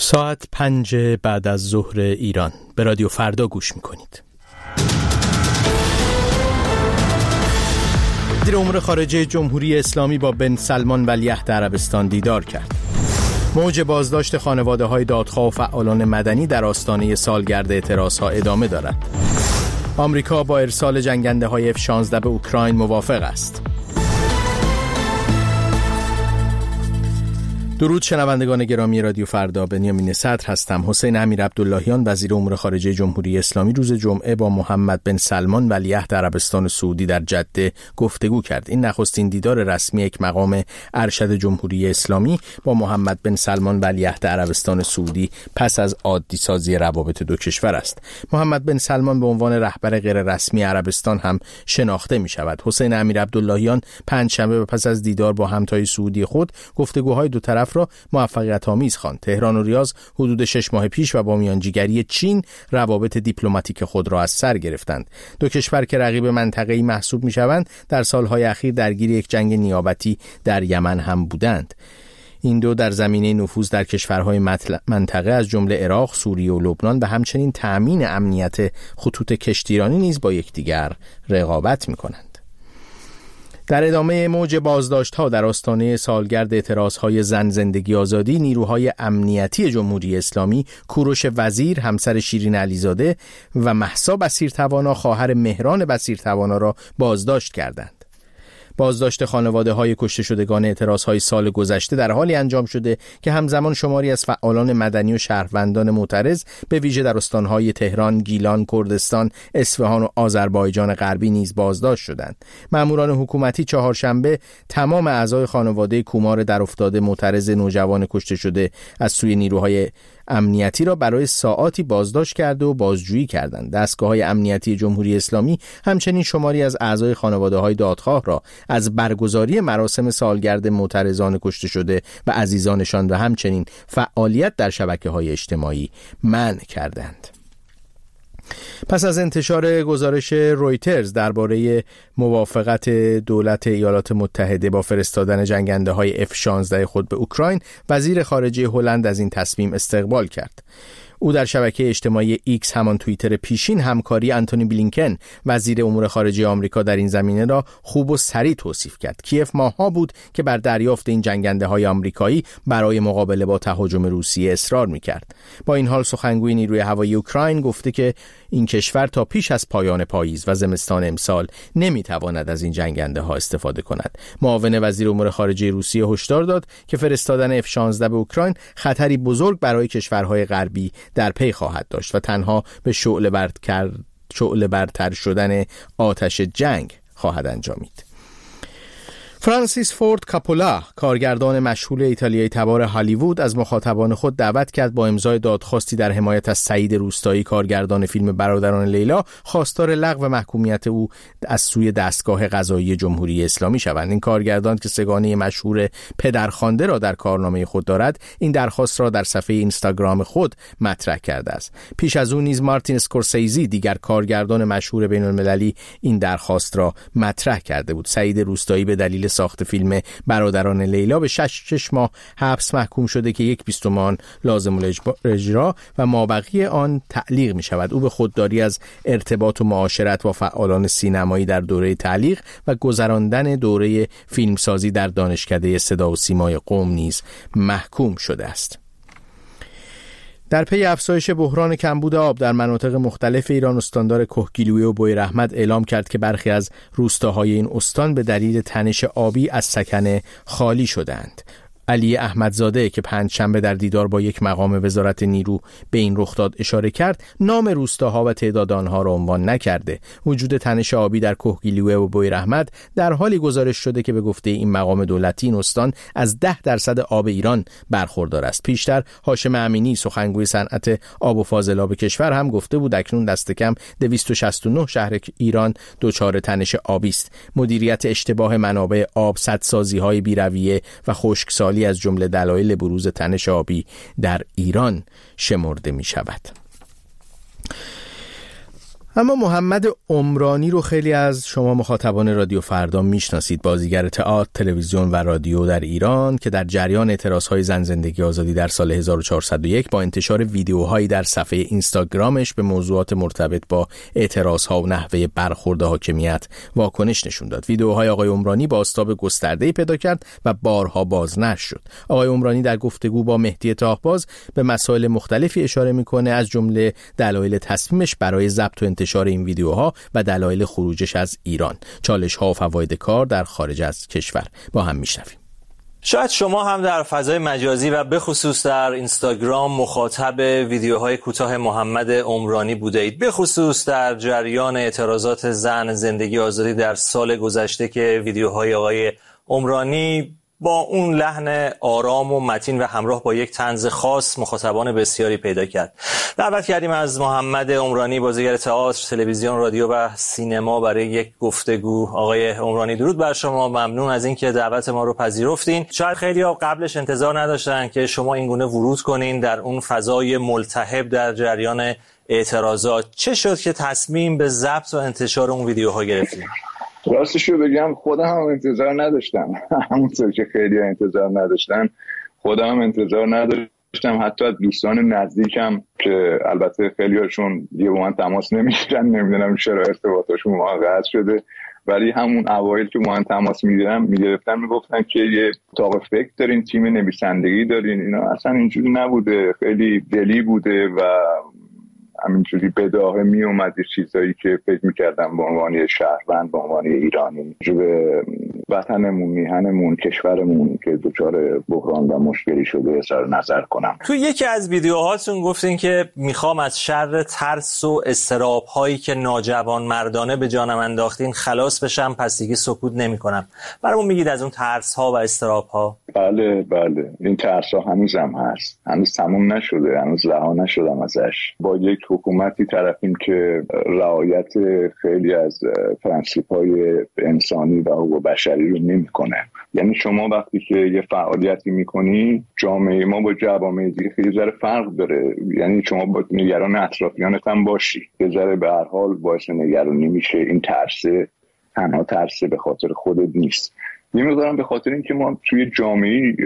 ساعت 5 بعد از ظهر ایران. به رادیو فردا گوش میکنید. وزیر امور خارجه جمهوری اسلامی با بن سلمان ولیعهد عربستان دیدار کرد. موج بازداشت خانواده‌های دادخواه و فعالان مدنی در آستانه سالگرد اعتراضها ادامه دارد. آمریکا با ارسال جنگنده‌های F-16 به اوکراین موافق است. درود شنوندگان گرامی رادیو فردا، بنیامین صدر هستم. حسین امیرعبداللهیان وزیر امور خارجه جمهوری اسلامی روز جمعه با محمد بن سلمان ولیعهد عربستان سعودی در جده گفتگو کرد. این نخستین دیدار رسمی یک مقام ارشد جمهوری اسلامی با محمد بن سلمان ولیعهد عربستان سعودی پس از عادی سازی روابط دو کشور است. محمد بن سلمان به عنوان رهبر غیر رسمی عربستان هم شناخته می شود. حسین امیرعبداللهیان پنجشنبه پس از دیدار با همتای سعودی خود گفتگوهای دو طرف را موفقیت آمیز خواند. تهران و ریاض حدود 6 ماه پیش و با میانجیگری چین روابط دیپلماتیک خود را از سر گرفتند. دو کشور که رقیب منطقه‌ای محسوب می‌شوند در سالهای اخیر درگیر یک جنگ نیابتی در یمن هم بودند. این دو در زمینه نفوذ در کشورهای منطقه از جمله عراق، سوریه و لبنان و همچنین تأمین امنیت خطوط کشتیرانی نیز با یکدیگر رقابت می‌کنند. در ادامه موج بازداشت‌ها در آستانه سالگرد اعتراض‌های زن زندگی آزادی، نیروهای امنیتی جمهوری اسلامی کوروش وزیر همسر شیرین علیزاده و مهسا بصیرتوانا خواهر مهران بصیرتوانا را بازداشت کردند. بازداشت خانواده‌های کشته شدگان اعتراض‌های سال گذشته در حالی انجام شده که همزمان شماری از فعالان مدنی و شهروندان معترض به ویژه در استان‌های تهران، گیلان، کردستان، اصفهان و آذربایجان غربی نیز بازداشت شدند. ماموران حکومتی چهارشنبه تمام اعضای خانواده کومار درافتاده معترض نوجوان کشته شده از سوی نیروهای امنیتی را برای ساعاتی بازداشت کرده و بازجویی کردند. دستگاه‌های امنیتی جمهوری اسلامی همچنین شماری از اعضای خانواده‌های دادخواه را از برگزاری مراسم سالگرد معترضان کشته شده و عزیزانشان و همچنین فعالیت در شبکه‌های اجتماعی منع کردند. پس از انتشار گزارش رویترز درباره موافقت دولت ایالات متحده با فرستادن جنگنده‌های F-16 خود به اوکراین، وزیر خارجه هلند از این تصمیم استقبال کرد. او در شبکه اجتماعی ایکس، همان توییتر پیشین، همکاری آنتونی بلینکن وزیر امور خارجه آمریکا در این زمینه را خوب و سریع توصیف کرد. کیف ماه‌ها بود که بر دریافت این جنگنده‌های آمریکایی برای مقابله با تهاجم روسیه اصرار می‌کرد. با این حال سخنگوی نیروی هوایی اوکراین گفته که این کشور تا پیش از پایان پاییز و زمستان امسال نمی‌تواند از این جنگنده‌ها استفاده کند. معاون وزیر امور خارجه روسیه هشدار داد که فرستادن F-16 به اوکراین خطری بزرگ برای کشورهای غربی در پی خواهد داشت و تنها به شعله برتر شدن آتش جنگ خواهد انجامید. فرانسیس فورد کاپولا، کارگردان مشهور ایتالیایی تبار هالیوود، از مخاطبان خود دعوت کرد با امضای دادخواستی در حمایت از سعید روستایی، کارگردان فیلم برادران لیلا، خواستار لغو محکومیت او از سوی دستگاه قضایی جمهوری اسلامی شوند. این کارگردان که سگانه مشهور پدرخوانده را در کارنامه خود دارد، این درخواست را در صفحه اینستاگرام خود مطرح کرده است. پیش از او نیز مارتین اسکورسیزی، دیگر کارگردان مشهور بین‌المللی، این درخواست را مطرح کرده بود. سعید روستایی به دلیل ساخت فیلم برادران لیلا به 6 ماه حبس محکوم شده که 1/20 آن لازم الاجرا و مابقی آن تعلیق می شود. او به خودداری از ارتباط و معاشرت با فعالان سینمایی در دوره تعلیق و گذراندن دوره فیلمسازی در دانشکده صدا و سیمای قم نیز محکوم شده است. در پی افزایش بحران کمبود آب در مناطق مختلف ایران، استاندار کهگیلویه و بویراحمد اعلام کرد که برخی از روستاهای این استان به دلیل تنش آبی از سکنه خالی شدند. علی احمدزاده که پنجشنبه در دیدار با یک مقام وزارت نیرو به این رخداد اشاره کرد، نام روستاها و تعداد آنها را عنوان نکرده. وجود تنش آبی در کهگیلویه و بویراحمد در حالی گزارش شده که به گفته این مقام دولتی این استان از 10% آب ایران برخوردار است. پیشتر هاشم امینی، سخنگوی صنعت آب و فاضلاب کشور، هم گفته بود اکنون دست کم 269 شهر ایران دچار تنش آبی است. مدیریت اشتباه منابع آب، سدسازی‌های بی‌رویه و خشکسالی از جمله دلایل بروز تنش آبی در ایران شمرده می شود. اما محمد عمرانی رو خیلی از شما مخاطبان رادیو فردا میشناسید، بازیگر تئاتر، تلویزیون و رادیو در ایران که در جریان اعتراضهای زن زندگی آزادی در سال 1401 با انتشار ویدیوهایی در صفحه اینستاگرامش به موضوعات مرتبط با اعتراضها و نحوه برخورد حاکمیت واکنش نشون داد. ویدیوهای آقای عمرانی بازتاب گسترده‌ای پیدا کرد و بارها بازنشر شد. آقای عمرانی در گفتگو با مهدی طاهباز به مسائل مختلفی اشاره میکنه، از جمله دلایل تصمیمش برای ضبط و انتشار این ویدیوها و دلایل خروجش از ایران، چالش‌ها و فواید کار در خارج از کشور. با هم میشنویم. شاید شما هم در فضای مجازی و به خصوص در اینستاگرام مخاطب ویدیوهای کوتاه محمد عمرانی بوده اید، به خصوص در جریان اعتراضات زن زندگی آزادی در سال گذشته که ویدیوهای آقای عمرانی با اون لحن آرام و متین و همراه با یک طنز خاص مخاطبان بسیاری پیدا کرد. دعوت کردیم از محمد عمرانی، بازیگر تئاتر، تلویزیون، رادیو و سینما، برای یک گفتگو. آقای عمرانی درود بر شما، ممنون از اینکه دعوت ما رو پذیرفتین. شاید خیلی‌ها قبلش انتظار نداشتن که شما این گونه ورود کنین در اون فضای ملتهب در جریان اعتراضات. چه شد که تصمیم به ضبط و انتشار اون ویدیوها گرفتین؟ راستشو بگم خودم هم انتظار نداشتم، همونطور که خیلی انتظار نداشتن خودم هم انتظار نداشتم. حتی از دوستان نزدیکم که البته خیلی هاشون دیگه با من تماس نمیگیرن، نمیدونم چرا ارتباطاشون با من قطع شده، ولی همون اوایل که با من تماس میگرفتن میگفتن که یه اتاق فکر دارین، تیم نویسندگی دارین. اینا اصلا اینجوری نبوده، خیلی دلی بوده و همینجوری بداهه می اومد چیزایی که فکر میکردم به عنوان شهروند، به عنوان ایرانی، به وطنمون، میهنمون، کشورمون که دچار بحران و مشکلی شده اظهار نظر کنم. تو یکی از ویدیوهاتون گفتین که میخوام از شر ترس و اضطراب‌هایی که ناجوانمردانه به جانم انداختین خلاص بشم، پس دیگه سکوت نمی‌کنم. برامون میگید از اون ترس‌ها و اضطراب‌ها؟ بله، این ترس‌ها هنوزم هست، هنوز تموم نشده، هنوز رها نشدم ازش. با یک حکومتی طرفیم که رعایت خیلی از پرنسیپ‌های انسانی و حقوق بشری رو نمی‌کنه. یعنی شما وقتی که یه فعالیتی می‌کنی، جامعه ما با جوامع دیگه خیلی ذره فرق داره. یعنی شما با نگران اطرافیانت هم باشی، یه ذره به هر حال باعث نگرانی میشه. این ترسه تنها ترسه به خاطر خودت نیست، نمی‌دونم به خاطر اینکه ما توی جامعه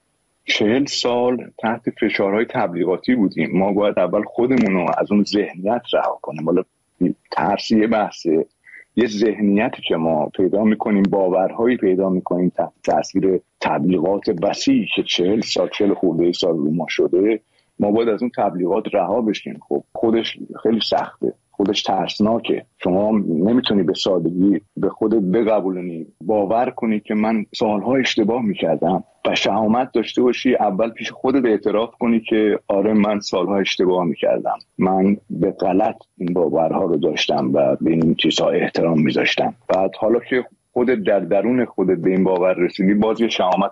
40 سال تحت فشارهای تبلیغاتی بودیم. ما باید اول خودمون رو از اون ذهنیت رها کنیم. حالا ترس یه بحثه، یه ذهنیتی که ما پیدا میکنیم، باورهایی پیدا میکنیم تحت تاثیر تبلیغات وسیعی که 40 خورده سال رو ما شده. ما باید از اون تبلیغات رها بشیم. خب خودش خیلی سخته، خودش ترسناکه. شما نمیتونی به سادگی به خودت بقبولونی، باور کنی که من سالها اشتباه میکردم و شهامت داشته باشی اول پیش خودت اعتراف کنی که آره من سالها اشتباه میکردم، من به غلط این باورها رو داشتم و به این چیزها احترام میذاشتم. بعد حالا که خودت در درون خودت به این باور رسیدی، باز یه شهامت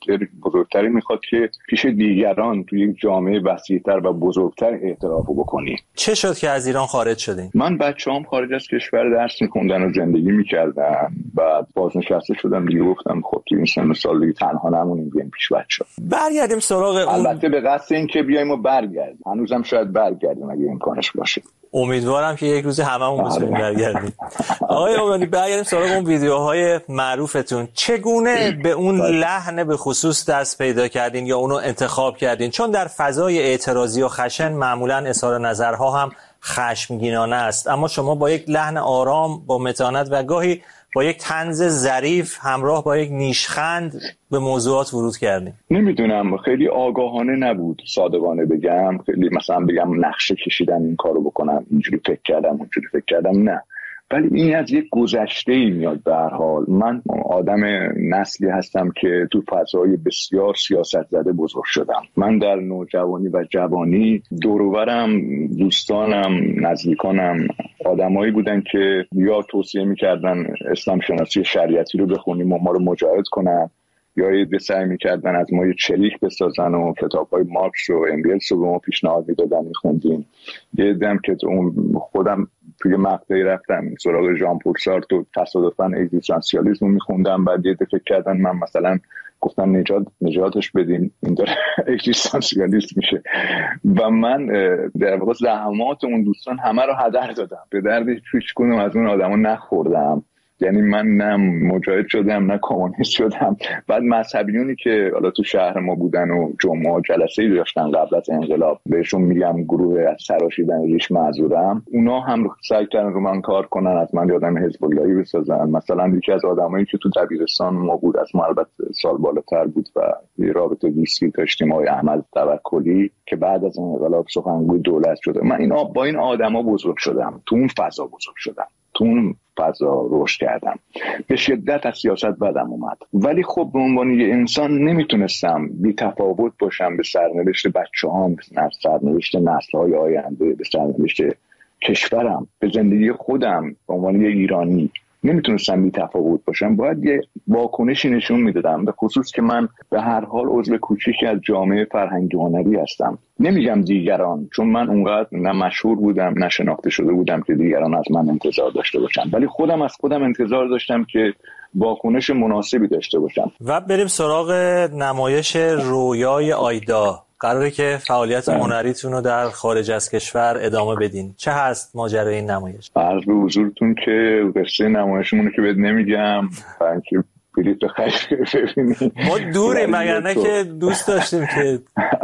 بزرگتری میخواد که پیش دیگران توی یک جامعه وسیع‌تر و بزرگتر اعتراف بکنی. چه شد که از ایران خارج شدین؟ من بچه‌ام خارج از کشور درس می‌خوندن و زندگی می‌کردن، بعد بازنشسته شدم دیگه. گفتم خب تو این سن و سال دیگه تنها نمونیم، بیایم پیش بچه‌ها. برگردیم سراغ البته به قصد این که بیایم و برگردیم، هنوزم شاید برگردیم اگه امکانش باشه. امیدوارم که یک روز هممون بتونیم برگردیم. آقای عمرانی، برگردیم سراغ اون ویدیوهای معروفتون. چگونه به اون لحن به خصوص دست پیدا کردین یا اونو انتخاب کردین؟ چون در فضای اعتراضی و خشن معمولاً اظهار نظرها هم خشمگینانه است، اما شما با یک لحن آرام، با متانت و گاهی با یک طنز ظریف همراه با یک نیشخند به موضوعات ورود کردیم. نمیدونم، خیلی آگاهانه نبود صادقانه بگم. خیلی مثلا بگم نقشه کشیدم این کارو بکنم، اینجوری فکر کردم اونجوری فکر کردم، نه. ولی این از یک گذشته‌ای میاد. به هر حال من آدم نسلی هستم که تو فضای بسیار سیاست زده بزرگ شدم. من در نوجوانی و جوانی دور و برم، دوستانم، نزدیکانم آدمایی بودن که یا توصیه می‌کردن اسلام شناسی شریعتی رو بخونیم و ما رو مجاهد کنن، یا یه سعی می‌کردن از ما یه چریک بسازن و کتاب‌های مارکس و انگلس رو به ما پیشنهاد می‌دادن، می‌خوندیم. یه دم که اون خودم توی مقطعی رفتم سراغ ژان پل سارتر و تصادفاً اگزیستانسیالیسم رو می‌خوندم. بعد یه فکر کردن من مثلا گفتم نجاتش بدیم، این داره اگزیستانسیالیست میشه. و من در واقع زحمات اون دوستان همه رو هدر دادم، به درد هیچ کدوم از اون آدما نخوردم. یعنی من نه مجاهد شدم نه کمونیست شدم. بعد مذهبیونی که حالا تو شهر ما بودن و جمعه جلسه‌ای داشتن قبل از انقلاب، بهشون میگم گروه از سراشیدن ریش معذورم، اونا هم سعی کردن رو من کار کنن، از من یادم حزب اللهی بسازن. مثلا یکی از آدمایی که تو دبیرستان ما بود، از ما البته سال بالاتر بود و یه رابطه دوستی داشتیم، آقای احمد توکلی، که بعد از انقلاب سخنگوی دولت شده. من با این آدما بزرگ شدم، تو اون فضا بزرگ شدم، تو اون فضا رشد کردم. به شدت از سیاست بدم اومد، ولی خب به عنوان یه انسان نمیتونستم بی تفاوت باشم به سرنوشت بچه‌هام، به سرنوشت نسل‌های آینده، به سرنوشت کشورم، به زندگی خودم. به عنوان یه ایرانی نمیتونستم بی تفاوت باشم، باید یه واکنشی نشون میدادم، به خصوص که من به هر حال عضو کوچیکی از جامعه فرهنگی هنری هستم. نمیگم دیگران، چون من اونقدر نه مشهور بودم نه شناخته شده بودم که دیگران از من انتظار داشته باشن، ولی خودم از خودم انتظار داشتم که واکنش مناسبی داشته باشم. و بریم سراغ نمایش رویای آیدا. قراره که فعالیت هنریتون رو در خارج از کشور ادامه بدین. چه هست ماجرای این نمایش؟ عرض به حضورتون که قصه نمایشمون که بهت نمیگم، برای اینکه بلیط بخرید ببینید. ما دوریم، مگر نه که دوست داشتیم که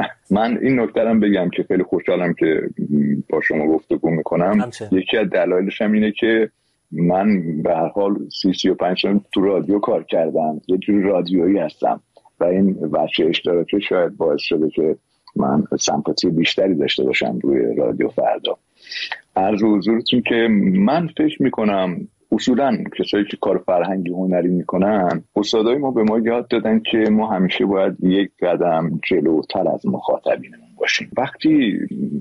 من این نکته رو بگم که خیلی خوشحالم که با شما گفتگو میکنم. یکی از دلایلش هم اینه که من به هر حال 35 سال تو رادیو کار کردم، یه جور رادیویی هستم و این بچه اشتراکی شاید باعث شده که من سمپاتی بیشتری داشته باشم روی رادیو فردا. عرض حضورتون که من فکر میکنم اصولاً کسایی که کار فرهنگی هنری میکنن، استادای ما به ما یاد دادن که ما همیشه باید یک قدم جلوتر از مخاطبینمون باشیم. وقتی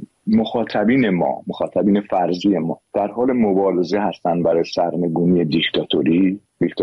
مخاطبین فرضی ما در حال مبارزه هستن برای سرنگونی دیکتاتوری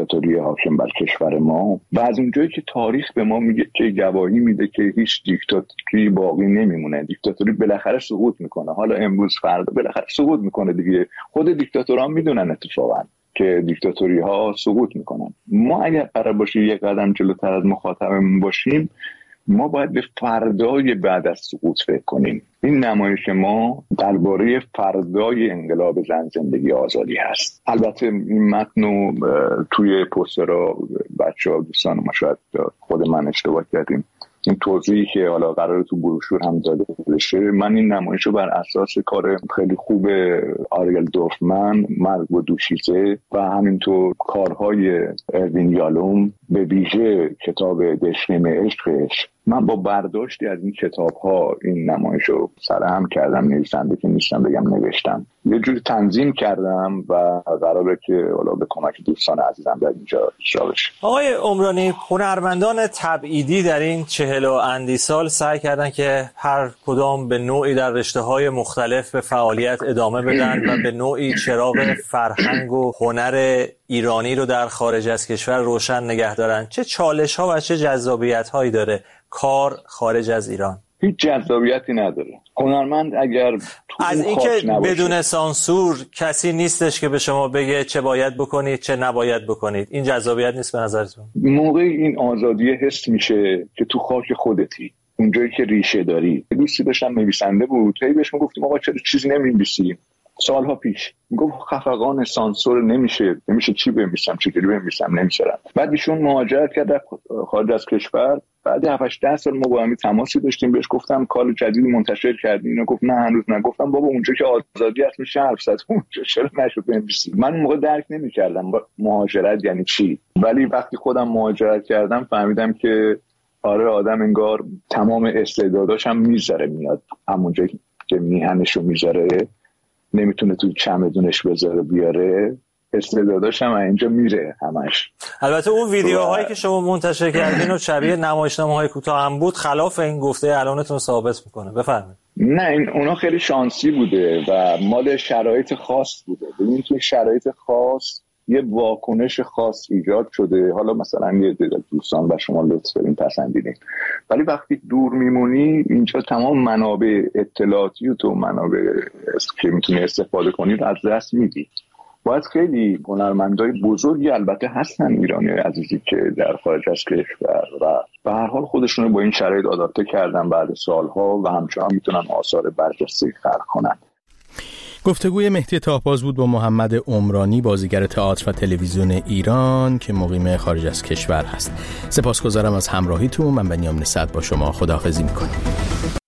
حاکم بر کشور ما، و از اونجایی که تاریخ به ما میگه که گواهی میده که هیچ دیکتاتوری باقی نمیمونه، دیکتاتوری بالاخره سقوط میکنه، حالا امروز فردا بالاخره سقوط میکنه دیگه. خود دیکتاتورها میدونن اتفاقا که دیکتاتوری ها سقوط میکنن. ما اگر قرار باشه یک قدم جلوتر از مخاطبمون باشیم، ما باید به فردای بعد از سقوط فکر کنیم. این نمایش ما درباره فردای انقلاب زن، زندگی، آزادی هست. البته این متن توی پوسترها بچه‌ها دوستان ما شاید خود من اشتباه کردیم، این توضیحی که حالا قراره تو بروشور هم داده بشه، من این نمایش رو بر اساس کار خیلی خوب آریل دورفمن، مرگ و دوشیزه و همینطور کارهای اروین یالوم، به ویژه کتاب دشنیم عشقش، من با برداشتی از این کتاب‌ها این نمایش رو سرهم کردم. نویسنده که نیستم بگم نوشتم، یه جوری تنظیم کردم و قراره که حالا به کمک دوستان عزیزم در اینجا اجرا بشه. آقای عمرانی، هنرمندان تبعیدی در این 40 و اندی سال سعی کردن که هر کدام به نوعی در رشته‌های مختلف به فعالیت ادامه بدن و به نوعی چراغ فرهنگ و هنر ایرانی رو در خارج از کشور روشن نگه دارن. چه چالش‌ها و چه جذابیت‌هایی داره کار خارج از ایران؟ هیچ جذابیتی نداره. هنرمند اگر از اینکه بدون سانسور کسی نیستش که به شما بگه چه باید بکنید چه نباید بکنید، این جذابیت نیست به نظرتون؟ موقع این آزادی حس میشه که تو خاک خودتی، اونجایی که ریشه داری. دوستی داشتم نویسنده بود، هی بهش میگفتیم آقا چرا چیزی نمی‌نویسی؟ سالها پیش میگفت خفقان سانسور نمیشه چی بنویسم، چجوری بنویسم، نمی‌شرم. بعد ایشون مهاجرت کرد خارج از کشور. بعد 7-8 سال ما با هم تماسی داشتیم، بهش گفتم کار جدیدی منتشر کردی؟ اینو گفت نه هنوز نه. گفتم بابا اونجا که آزادی هست میشه حرف زد، اونجا چرا نشد بنویسی؟ من اون موقع درک نمی‌کردم مهاجرت یعنی چی، ولی وقتی خودم مهاجرت کردم فهمیدم که آره، آدم انگار تمام استعداداش هم میذاره میاد همونجا که میهنشو میذاره، نمیتونه تو چمدونش بذاره بیاره، استعداداش هم اینجا میره همش. البته اون ویدیوهایی که شما منتشر کردین و شبیه نمایشنامه‌های کوتاه هم بود، خلاف این گفته الانتون ثابت میکنه. بفرمایید. نه، اونا خیلی شانسی بوده و مال شرایط خاص بوده. ببینید توی شرایط خاص یه واکنش خاص ایجاد شده. حالا مثلا یه دوستان و شما لطف دارین پسندیدین، ولی وقتی دور میمونی اینجا تمام منابع اطلاعاتی و تو منابع که میتونی استفاده کنی رو از دست میدی. باید خیلی هنرمندای بزرگی البته هستن ایرانی عزیزی که در خارج از کشور و به هر حال خودشون رو با این شرایط آداپته کردن بعد سالها و همچنان میتونن آثار برجسته خلق کنن. گفتگوی مهدی طاهباز بود با محمد عمرانی، بازیگر تئاتر و تلویزیون ایران که مقیم خارج از کشور هست. سپاسگزارم از همراهیتون. من بنیامین صدر با شما خداحافظی میکنم.